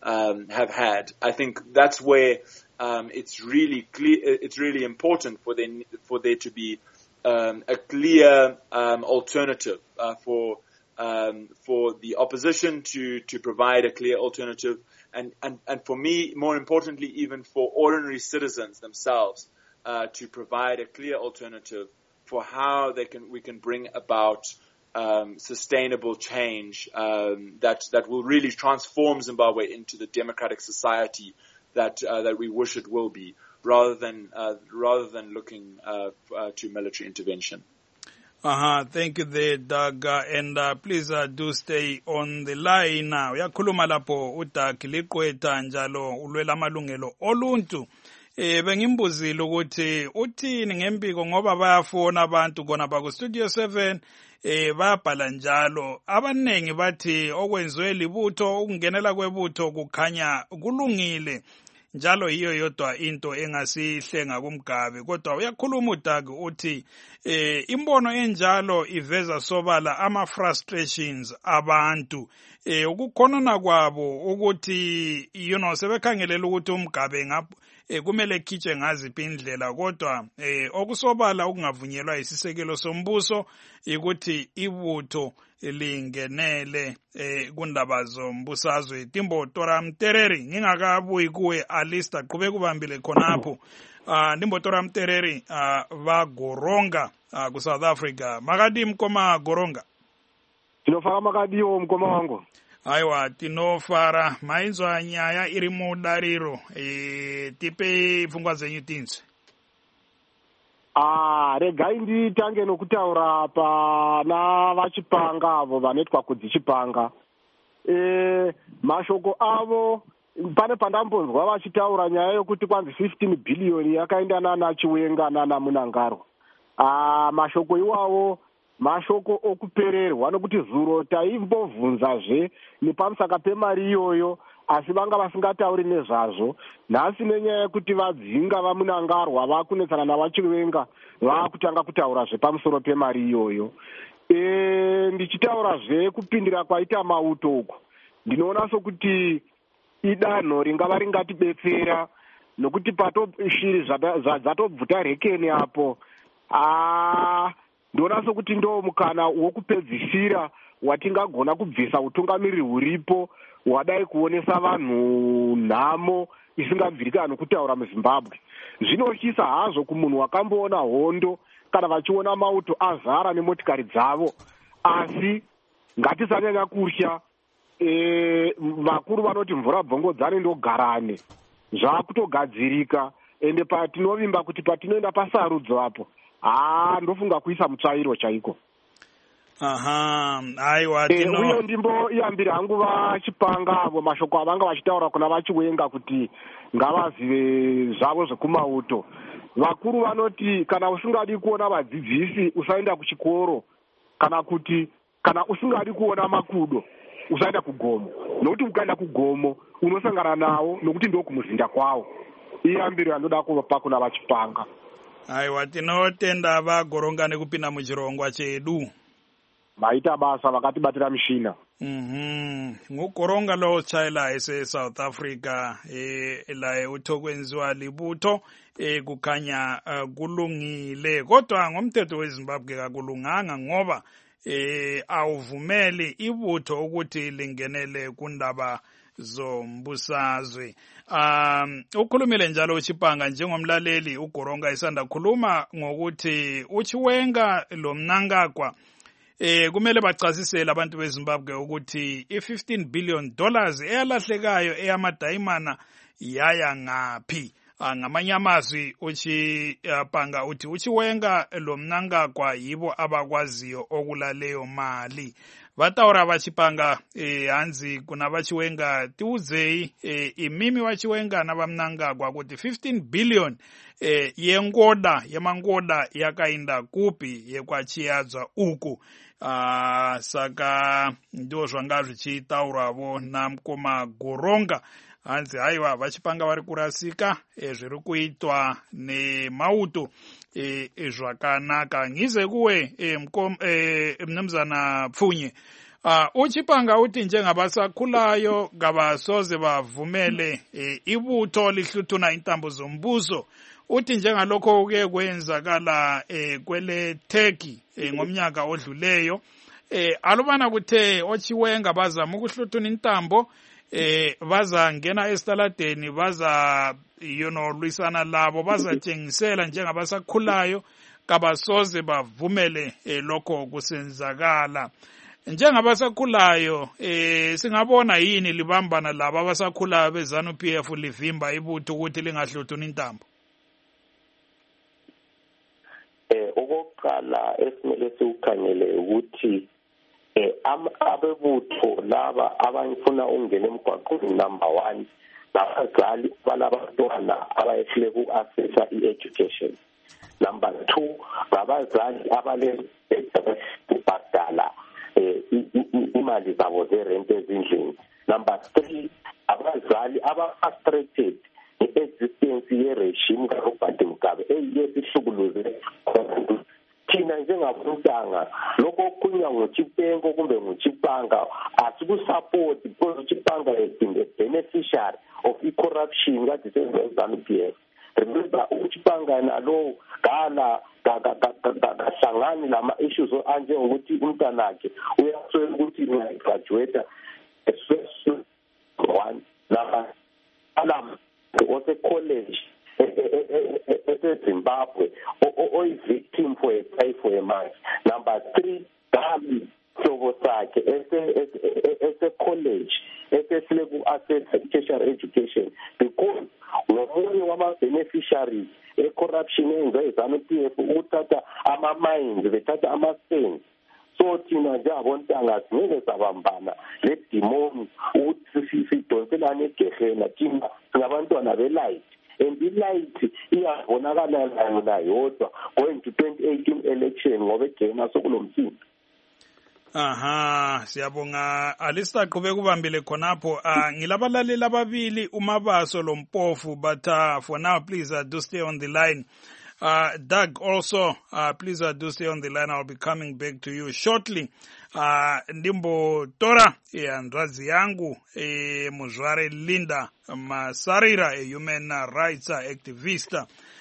S7: have had. I think that's where it's really clear. It's really important for there to be a clear alternative for the opposition to provide a clear alternative, and for me, more importantly, even for ordinary citizens themselves, to provide a clear alternative for how we can bring about sustainable change that will really transform Zimbabwe into the democratic society that we wish it will be, rather than looking to military intervention.
S1: Thank you there, Doug, and please do stay on the line now. Uyakhuluma lapho uDoug Liqwetha njalo ulwela amalungelo oluntu. Bengimbuzile ukuthi uthini ngempiko ngoba bayafona abantu kona ba ku Studio 7 babhala njalo. Abanengi bathi okwenziwe libutho, ukungenela kwebutho kukhanya kulungile. Njalo hiyo yodwa into engasihlenga kumgabe, kodwa uyakhuluma uDoug uthi imbono enjalo iveza sobala ama frustrations abantu, ukukhonana kwabo ukuthi sebekhangelela ukuthi umgabe kumele khitshe ngaziphi indlela, kodwa okusobala okungavunyelwa isisekelo sombuso ukuthi ibutho lingenele kundaba zombusazwe. Timbo Tora Mtereri ngingakabuyi kuwe Alista qhubeka kubambile khonapho. Timbo Tora Mtereri va Goronga ku South Africa. Makadi mkoma Goronga.
S8: Tinofara makadiwo mkoma wangu.
S1: Aiwa tinofara mainzwa nyaya iri mudariro tipe pfungwa dzenyu tinzwe.
S8: Regai nditange nokutaura pana vachipanga avo vanoitwa kudzichipanga. Mashoko avo pane pandambonzwa vachitaura nyaya yokuti kwanzi 15 billion yakaenda nana Chiwenga nana Munangarwa. Mashoko iwawo mashoko okupererwa nokuti zuro taimbobvunzazve nepamusaka pemari iyoyo, asi vanga vasingatauri nezvazvo. Nhasi nenyaya yekuti vadzinga vaMunangarwa vakunetsana navaChiwenga vakutanga kutaurazve pamusoro pemari iyoyo. Ndichitaurazve kupindira kwaita Mauto uku, ndinoona sokuti idanho ringava ringatibetsera, nokuti shiri dzatobvuta rekeni apo. Ndinoona sokuti ndo mukana wokupedzisira watingagona kubvisa utungamiriri huripo wadai kuonesa vanhu nhamo isingabvirika nokutaura muZimbabwe. Zvinotyisa hazvo kumunhu wakamboona hondo kana vachiona Mauto azara nemotikari dzavo, asi ngatisanyanya kutya. Vakuru vanoti mvura bvongodzane ndogarane, zvakutogadzirika, ende patinovimba kuti patinoenda pasarudzo apo ndofunga kuisa mutsvairo chaiko.
S1: Aiwa
S8: uyo ndimbo iyambira hangu vachipanga avo mashoko avanga vachitaura kuna vaChiwenga kuti ngavazive zvavo zvekuMauto. Vakuru vanoti kana usingadi kuona vadzidzisi usaenda kuchikoro, kana usingadi kuona makudo usaenda kugomo, nokuti ukaenda kugomo unosangana nawo nokuti ndokumuzinda kwawo. Iyambiro yanoda kupa kuna vachipanga.
S1: Aiwa tinotenda vaGoronga nekupinda muchirongwa chedu.
S8: Maita basa vakatibatira mishina.
S1: NguGoronga lo chaila ese South Africa la utokwenziwa libutho kukhanya kulungile, kodwa ngomthetho weZimbabwe kakulunganga ngoba awuvumeli ibutho ukuthi lingenele kundaba zombusazwe. Ukhulumile njalo uChipanga njengomlaleli uGoronga isanda khuluma ngokuthi uChiwenga lo Mnangagwa kumele bachasisele abantu beZimbabwe ukuthi i$15 billion eyalahlekayo eyamadayimana yaya ngaphi. Ngamanye amazwi uChipanga uthi uChiwenga lo Mnangagwa yibo abakwaziyo okulaleyo mali. Vataura vachipanga hanzi kuna vaChiwenga tiudzei imimi vaChiwenga navaMnangagwa kuti 15 billion yemangoda yakainda kupi yekwachiyadzwa uku. Saka ndo zvanga zvichitaurwavo namukoma Goronga. Hanzi haiwa vachipanga vari kurasika zviri kuitwa neMauto zvakanaka. Ngize kuwe mnumzana Pfunye, Uchipanga uthi njengabasakhulayo kabasoze bavumele ibutho lihluthuna intambo zombuso. Uthi njengalokho kuke kwenzakala kwele Turkey ngomnyaka odluleyo, alubana kuthe ochiwenga bazama ukuhluthuna intambo, bazangena esitaladeni, baza lwisana labo, bazatshengisela njengabasakhulayo kabasoze bavumele lokho kusenzakala. Njengabasakhulayo singabona yini libambana laba abasakhulayo beZANU-PF livimba ibutho ukuthi lingahluthuni intambo?
S3: Okokuqala esimele siukhangele ukuthi abebutho laba abafuna ukungena emgwaqweni number 1 labazali balabantwana abayehlule ku-accessa i-education. Number 2 ngabazali kubhadala imali zabo zerent ezindlini. Number 3 abazali aba-frustrated i-existence ye-regime kaRobert Mugabe eyesihlukuluze thina njengabontanga lokho okukhulunywa ngoChipengo kumbe ngoChipanga asikusupport because uChipanga has been a beneficiary of i-corruption kade seZANU-PF. Remember uChipanga nalo gala kahlangani lama issues anje ukuthi umntanakhe uyaswela ukuthi uyagraduate one lama alam ose college eZimbabwe oy victim for a pay for a month. Number 3 Gabi hlobo sakhe ese college esesile ku access tertiary education because ngomunye wama beneficiaries corruption enze ZANU-PF uthatha ama mines bethatha ama stones. So thina njengabontanga ngeke sabambana le demon ukuthi sidonselane egehena thina ngabantwana belight. And the light iyabonakala la yodwa going to 2018 election ngoba egena sokulomsini.
S1: Siyabonga Alista qhubeka ubambile khonapho. Ngilabalaleli ababili uMabaso loMpofu, but for now please do stay on the line. Doug also please do stay on the line. I'll be coming back to you shortly. Ndimbo Tora ndrazi yangu Muzware Linda Masarira human rights activist.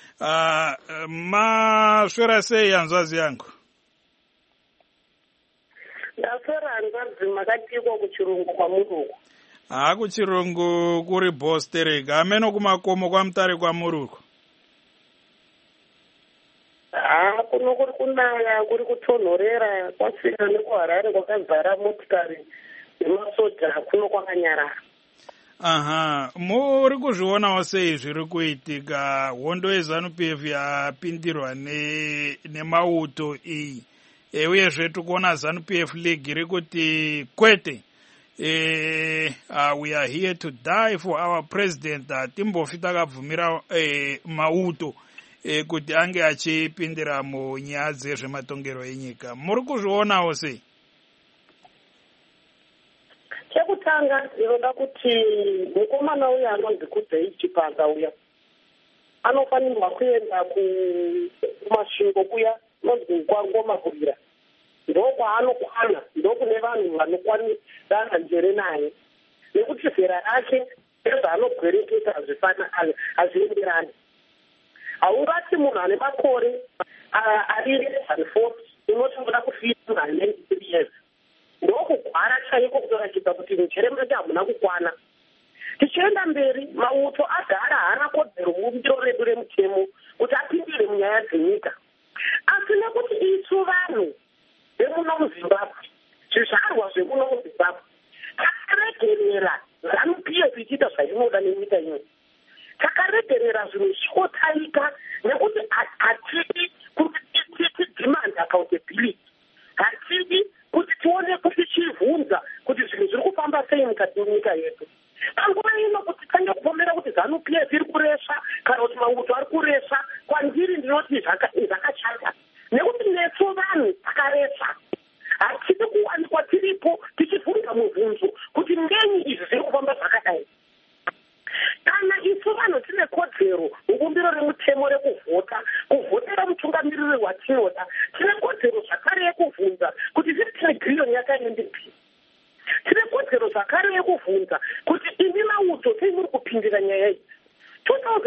S1: Maswera sei ndrazi yangu.
S9: Ndaswera ndrazi makatiko kuchirungu kwa Muruku.
S1: Kuchirungu kuri Bostereka ameno kumakomo kwa Mutare kwa Muruku.
S9: Kuno kuri kunaya kuri kutonhorera kwasvika nekuHarare kwakazara motikari nemasoja kuno kwakanyarara.
S1: Muri kuzvionawo sei zviri kuitika? Hondo yeZANU-PF yapindirwa nemauto iyi, uyezve tikuona ZANU-PF League iri kuti kwete, we are here to die for our president. Timbofi takabvumira mauto kuti ange achipindira munyaya dzezvematongero enyika. Muri kuzvionawo sei?
S9: Chekutanga ndinoda kuti mukomana uya anonzi Kudai Chipanga uya anofanirwa kuenda kumasvingo kuya nonzi kwangomagurira, ndokwaanokwana, ndokune vanhu vanokwanirana njere naye, nekuti zera rake nezvaanogwereketa hazvienderani. Haungati munhu ane makore ari 140 unoti unoda kufira munhu ane 93 years. Ndokugwara chaiko kutoratidza kuti njere make hamuna kukwana. Tichienda mberi, mauto agara haana kodzero mubiro redu remutemo kuti apindire munyaya dzenyika. Asi nekuti isu vanhu vemuno muZimbabwe, zvizvarwa zvemuno muZimbabwe, takaregerera ZANU-PF ichiita zvainoda nenyika ino. Takaregerera zvinhu zvikotaika nekuti hatidi kuti tidemand accountability. Hatidi kuti tione kuti chivhunza kuti zvinhu zviri kufamba sei mukati menyika yedu. Panguva ino kuti tange kupomera kuti ZANU-PF iri kuresha kana kuti mauto ari kuresha, kwandiri ndinoti zvakashata. Nekuti nesu vanhu takaresha. Hatidi kuwanikwa tiripo tichivhunza mubvunzo kuti ngenyi izvi zviri kufamba zvakadai. Kana isu vanhu tine kodzero mubumbiro remutemo kuvhotera mutungamiriri watinoda, tine kodzero zvakare yekuvhunza kuti zviri tine giriyoni yakaendepi.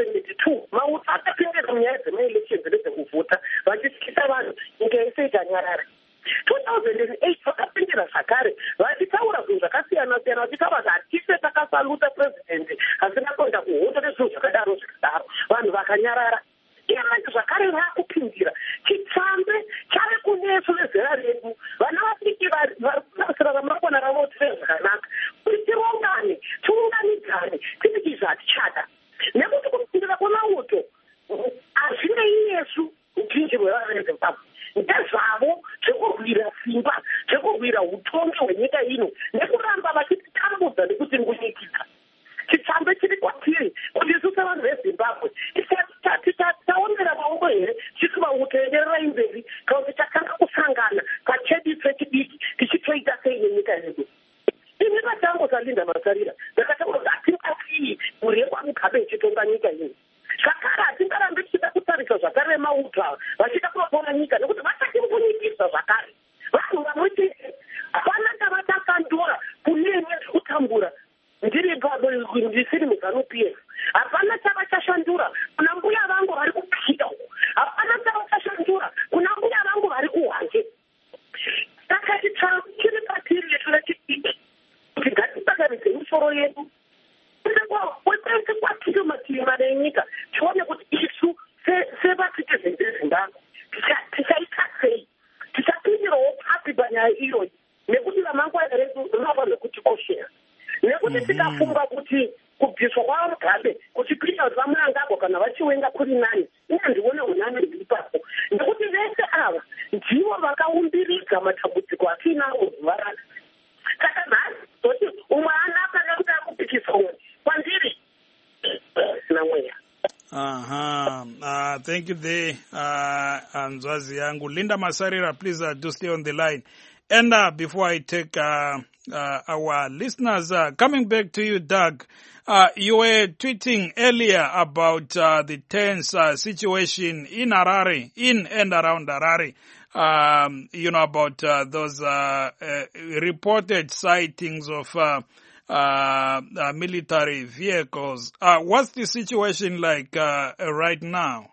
S9: 2022 mauta akapindira munyaya dzemaelections nedzekuvhota vachityisa vanhu nyika yese ikanyarara. 2008 vakapindira zvakare vachitaura zvinhu zvakasiyana-siyana vachitaura kuti hatise takasaluta purezidendi asinakonda kuhondo nezvinhu zvakadaro vanhu vakanyarara. Iranti zvakare vakupindira chitsambe chave kunesu vezera redu vana vadiki varasira ramakona ravo tive zvakanaka kuti tirongane tiunganidzane titi zvatichada nekuti kupindira kwamauto hazvinei yesu uchinji hwevana vezimbabwe ndezvavo zvekurwira simba zvekurwira utongi hwenyika ino nekuramba vachititambudza nekutingunyikisa. Chitsambe chiri kwatiri kuti isu sevanhu vezimbabwe taomera maoko here chiti vautoenderera imberi kana kuti takanga kusangana pacheditse chidiki tichitoita sei nenyika yedu. Ini vatango salinda masarira ndakataura kuti hatingafii mhuri yekwamugabe ichitonga nyika ino. Zvakare hatingarambe tichida kutarisa zvakare mauta vachida kuvatora nyika nekuti vachatimukunyikisa zvakare. Vanhu vanoti hapana tavatakandora kunene zvekutambura ndisiri muZANU-PF hapana chavachashandura kuna mbuya vangu vari kupika uko hapana chavachashandura kuna mbuya vangu vari kuhwanje. Saka chiri patiri yetu rechidiki kuti ngatitakaridze misoro yedu kwese kwatiri mativi mana enyika tione kuti isu sevacitizens vezimbabwe tichaita sei tichapindirawo papi panyaya iyoyi nekuti ramangwana redu rinofanira kutikoshera nekuti tikafunga kuti kubviswa kwamugabe kuchipinda kuti vamunangagwa kana vachiwenga kuri nani ina ndione unani riri papo nekuti vese ava ndivo vakaumbiridza matambudziko atiinawo zuva racho. Saka nhasi zoti umwe anaka nekuti akupikisa umwe kwandiri sina mweya.
S1: Thank you there, Nzwazi yangu. Linda Masarira, please do stay on the line. And before I take our listeners, coming back to you, Doug, you were tweeting earlier about the tense situation in Harare, in and around Harare, about those reported sightings of military vehicles. What's the situation like right now?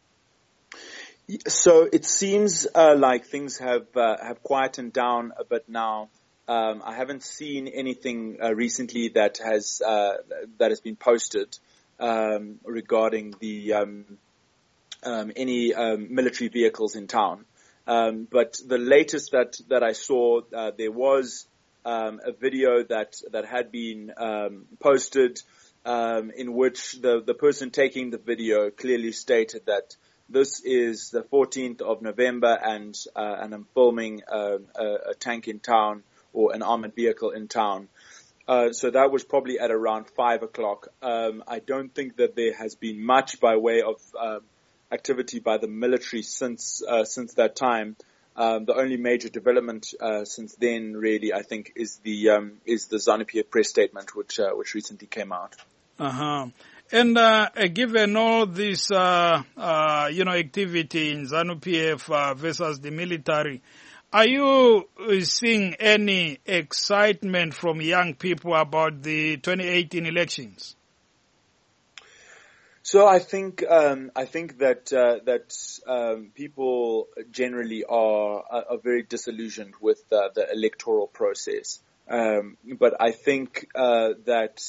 S7: So it seems like things have quietened down a bit now. I haven't seen anything recently that has been posted regarding the any military vehicles in town. But the latest that I saw, there was a video that had been posted in which the person taking the video clearly stated that this is the 14th of November and I'm filming a tank in town or an armored vehicle in town. So that was probably at around 5 o'clock. I don't think that there has been much by way of activity by the military since that time. The only major development since then, really, I think, is the ZANU-PF press statement, which recently came out.
S1: And given all this, activity in ZANU-PF versus the military, are you seeing any excitement from young people about the 2018 elections?
S7: So I think that people generally are very disillusioned with the electoral process. But I think that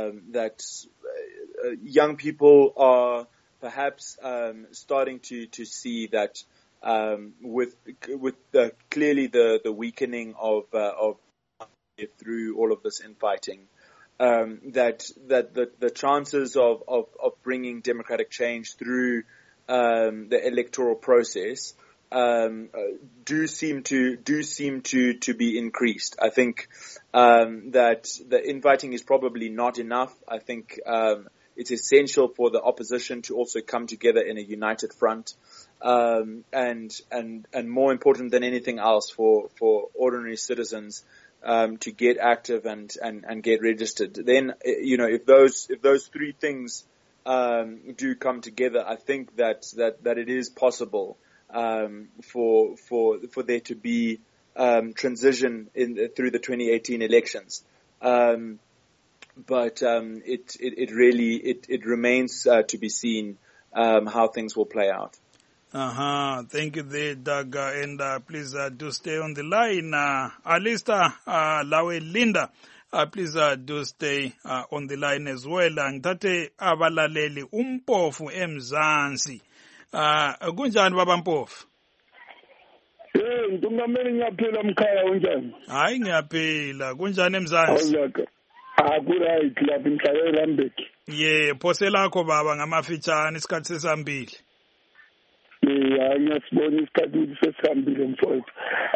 S7: young people are perhaps starting to see that with clearly the weakening of through all of this infighting, that the chances of bringing democratic change through the electoral process do seem to be increased. I think that the infighting is probably not enough. I think it's essential for the opposition to also come together in a united front, and more important than anything else for ordinary citizens to get active and get registered. Then, if those three things do come together, I think that it is possible for there to be transition through the 2018 elections. it really remains to be seen how things will play out.
S1: Thank you there, Doug. And please do stay on the line. Alistair, Lawe Linda, please do stay on the line as well. Ngithathe abalaleli uMpofu eMzansi. Kunjani baba Mpofu?
S10: Ntungameli ngiyaphila mkhaya unjani?
S1: Hayi ngiyaphila. Kunjani eMzansi?
S10: Right lapha imhlaba eRambeck.
S1: Phose lakho baba ngamafitshane isikhathi sesambili.
S10: Ngiyasibona isikhathi ukuthi sesihambile mfowethu.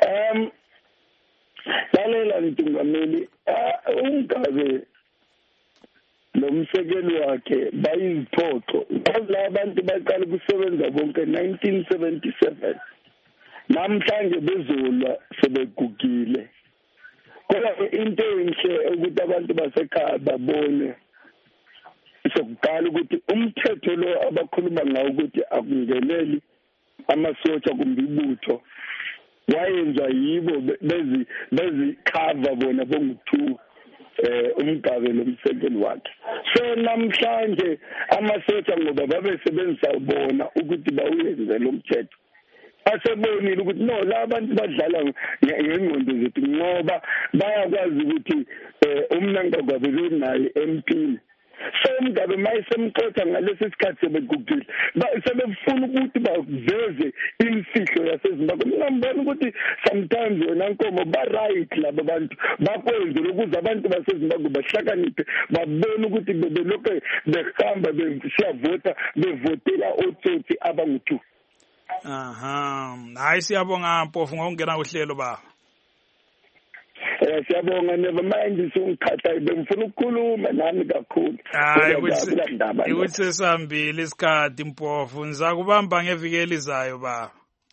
S10: Lalela Ntungameli, uMgabe nomsekeli wakhe bayiziphoqo. La abantu baqala ukusebenza bonke 1977. Namhlanje bezolwa sebegugile. Kodwa into enhle ukuthi abantu basekhaya babone sokuqala ukuthi umthetho lo abakhuluma ngawo ukuthi akungeneli amasotsha kumbe ibutho wayenza yibo bezi cover bona bongu2 uMgabe lomsekeli wakhe. So namhlanje amasotsha ngoba babesebenzisa bona ukuthi bawenze lo mthetho asebonile ukuthi no la abantu badlala ngengqondo zethu ngoba bayakwazi ukuthi umnankagwabe naye MP so uMgabe mayisemqotha ngalesi sikhathi sebegugile sebefuna ukuthi baveze imfihlo yaseZimbabwe. Ngiyambona ukuthi sometimes wena Nkomo ba right laba bantu bakwenze ukuze abantu baseZimbabwe bahlakaniphe babone ukuthi bebelokho behamba besiyavota bevotela otsotsi abangu2.
S1: Hayi siyabonga Mpofu ngokungena uhlelo baba.
S10: Siyabonga never mind sungikhatha bengifuna ukukhuluma nami kakhulu.
S1: Ukuthi sesambile isikhathi Mpofu ngizakubamba ngeviki elizayo baba.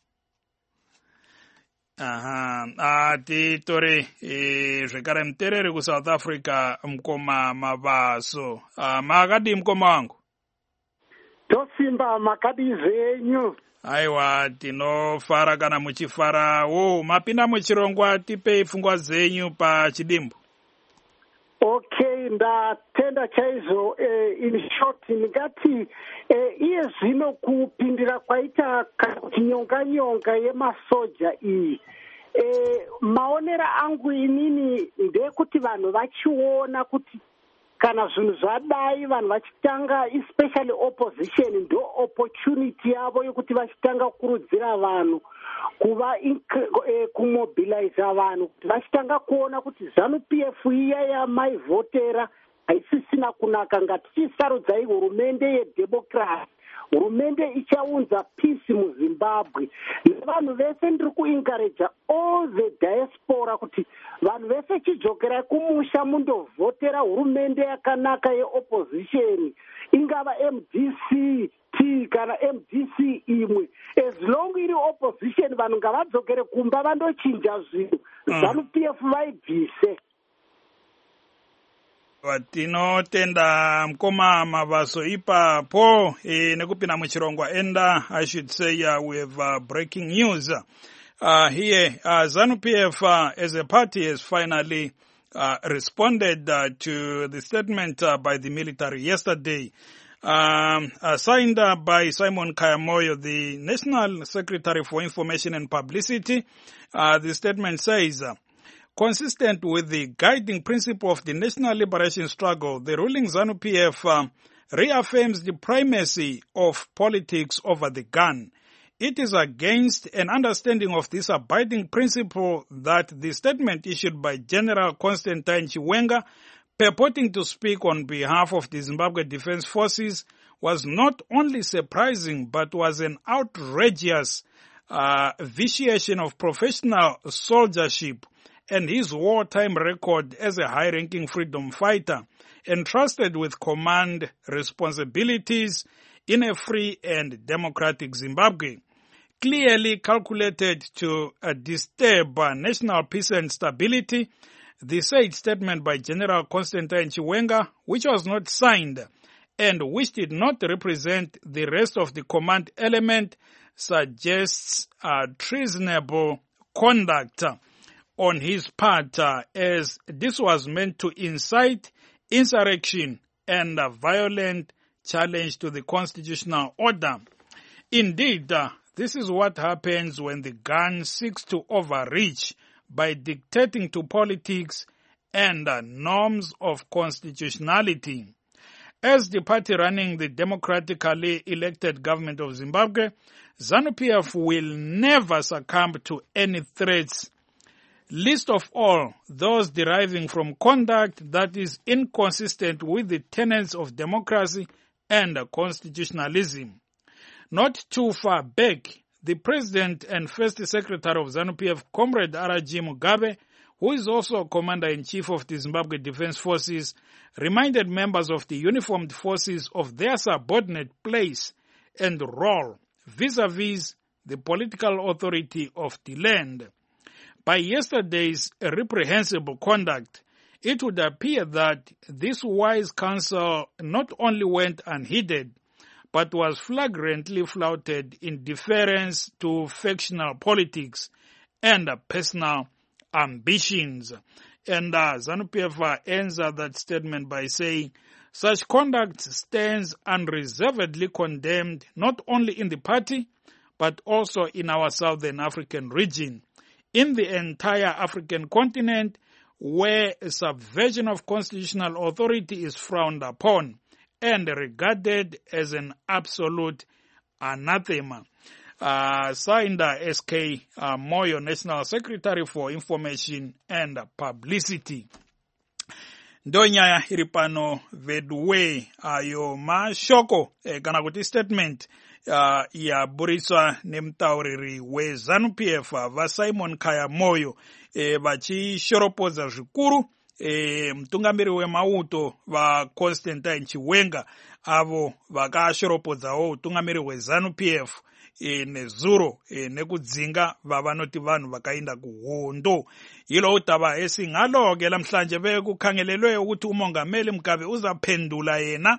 S1: Titori zvekare mutereri ku South Africa Mkoma Mabaso. Makadi Mkoma wangu.
S11: Tosimba makadi zenyu.
S1: Aiwa tinofara kana muchifarawo mapinda muchirongwa tipe pfungwa zenyu pachidimbu.
S11: Okay, ndatenda chaizvo in short ndingati iye zvino kupindira kwaita nyonga yemasoja iyi maonera angu inini ndekuti vanhu vachiona kuti kana zvinhu zvadai vanhu vachitanga especially opposition ndo opportunity yavo yokuti vachitanga kukurudzira vanhu kuva kumobilize vanhu kuti vachitanga kuona kuti ZANU-PF iya yamaivhotera haisisina kunaka ngatichisarudzai hurumende yedemocracy hurumende ichaunza peace muZimbabwe. Vanhu vese ndiri kuencourage all the diaspora kuti vanhu vese chidzokera kumusha mundovhotera hurumende yakanaka yeopposition ingava MDC kana MDC imwe. As long iri opposition vanhu ngavadzokere kumba vandochinja zvinhu ZANU-PF vaibvise.
S1: Tinotenda Mkoma Mabaso ipapo nekupinda muchirongwa enda I should say we have breaking news here. ZANU-PF as a party has finally responded to the statement by the military yesterday, signed by Simon Kayamoyo, the National Secretary for Information and Publicity. The statement says, consistent with the guiding principle of the national liberation struggle, the ruling ZANU-PF reaffirms the primacy of politics over the gun. It is against an understanding of this abiding principle that the statement issued by General Constantine Chiwenga, purporting to speak on behalf of the Zimbabwe Defense Forces, was not only surprising but was an outrageous vitiation of professional soldiership and his wartime record as a high-ranking freedom fighter, entrusted with command responsibilities in a free and democratic Zimbabwe, clearly calculated to disturb national peace and stability. The said statement by General Constantine Chiwenga, which was not signed and which did not represent the rest of the command element, suggests treasonable conduct on his part, as this was meant to incite insurrection, and a violent challenge to the constitutional order. Indeed, this is what happens when the gun seeks to overreach by dictating to politics and norms of constitutionality. As the party running the democratically elected government of Zimbabwe, ZANU-PF will never succumb to any threats, least of all those deriving from conduct that is inconsistent with the tenets of democracy and constitutionalism. Not too far back, the President and First Secretary of ZANU-PF, Comrade R.G. Mugabe, who is also Commander-in-Chief of the Zimbabwe Defense Forces, reminded members of the uniformed forces of their subordinate place and role vis-à-vis the political authority of the land. By yesterday's reprehensible conduct, it would appear that this wise counsel not only went unheeded, but was flagrantly flouted in deference to factional politics and personal ambitions. And ZANU-PF ends that statement by saying, such conduct stands unreservedly condemned not only in the party, but also in our Southern African region, in the entire African continent, where a subversion of constitutional authority is frowned upon and regarded as an absolute anathema. Signed S.K. Moyo, National Secretary for Information and Publicity. Ndonyaya iripano vedwe ayo mashoko kana kuti statement yaburiswa nemutauriri weZANU-PF vaSimon Khaya Moyo vachishoropoza zvikuru mutungamiri wemauto vaConstantine Chiwenga avo vakashoropodzawo utungamiri hweZANU-PF nezuro nekudzinga vavanoti vanhu vakaenda kuhondo. Yilo utaba esingaloke lamhlanje bekukhangelelwe ukuthi umongameli Mugabe uzaphendula yena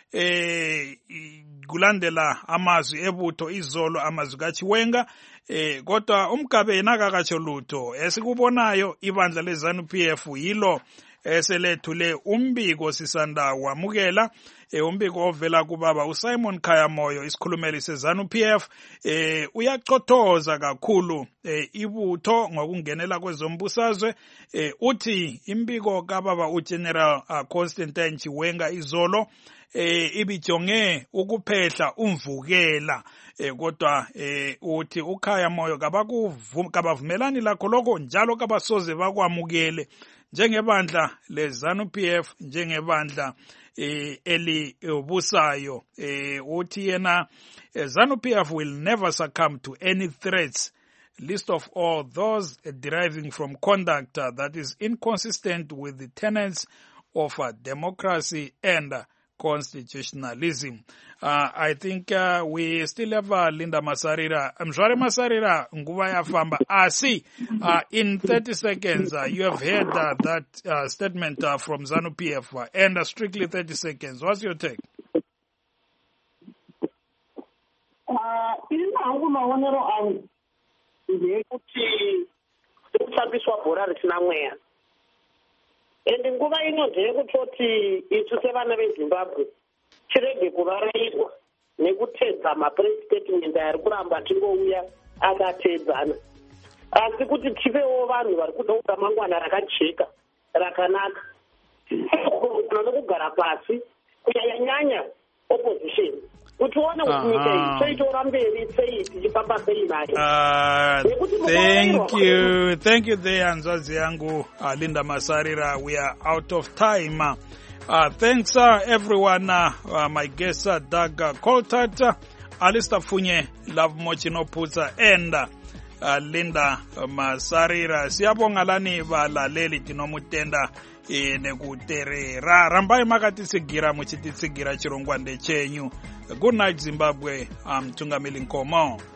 S1: kulandela amazwi ebutho izolo amazwi kaChiwenga kodwa uMugabe yena akakatsho lutho. Esikubonayo ibandla leZANU-PF yilo eselethule umbiko sisanda wamukela umbiko ovela kubaba uSimon Khaya Moyo isikhulumeli seZANU-PF uyachothoza kakhulu ibutho ngokungenela kwezombusazwe uthi imbiko kababa uGeneral Constantine Chiwenga izolo ibijonge ukuphehla umvukela kodwa uthi uKhaya Moyo kabavumelani lakho lokho njalo kabasoze bakwamukele njengebandla leZANU-PF njengebandla elibusayo uthi yena ZANU-PF will never succumb to any threats, least of all those deriving from conduct that is inconsistent with the tenets of democracy and constitutionalism. I think we still have Linda Masarira. Mzware Masarira, nguva yafamba. See, in 30 seconds, you have heard that statement from ZANU-PF, and strictly 30 seconds. What's your take?
S9: And nguva ino ndeyekutoti isu sevana veZimbabwe tirege kuvarairwa nekutedza maprestatement ari kuramba tingouya akatedzana, asi kuti tivewo vanhu vari kuda kuda mangwana rakajeka rakanaka nokugara pasi kunyanya opposition kuti uone kuti nyika iyi toitora mberi sei tichifamba sei nayo.
S1: Thank you there hanzvadzi yangu Linda Masarira. We are out of time. Thanks everyone, my guests Doug Coltart, Alistair Funye, Love Mochinoputsa, and Linda Masarira. Siyabonga lani valaleli tinomutenda nekuterera. Rambai makatisigira muchitisigira chirongwande chenyu. Good night Zimbabwe. Tungamili Nkomo.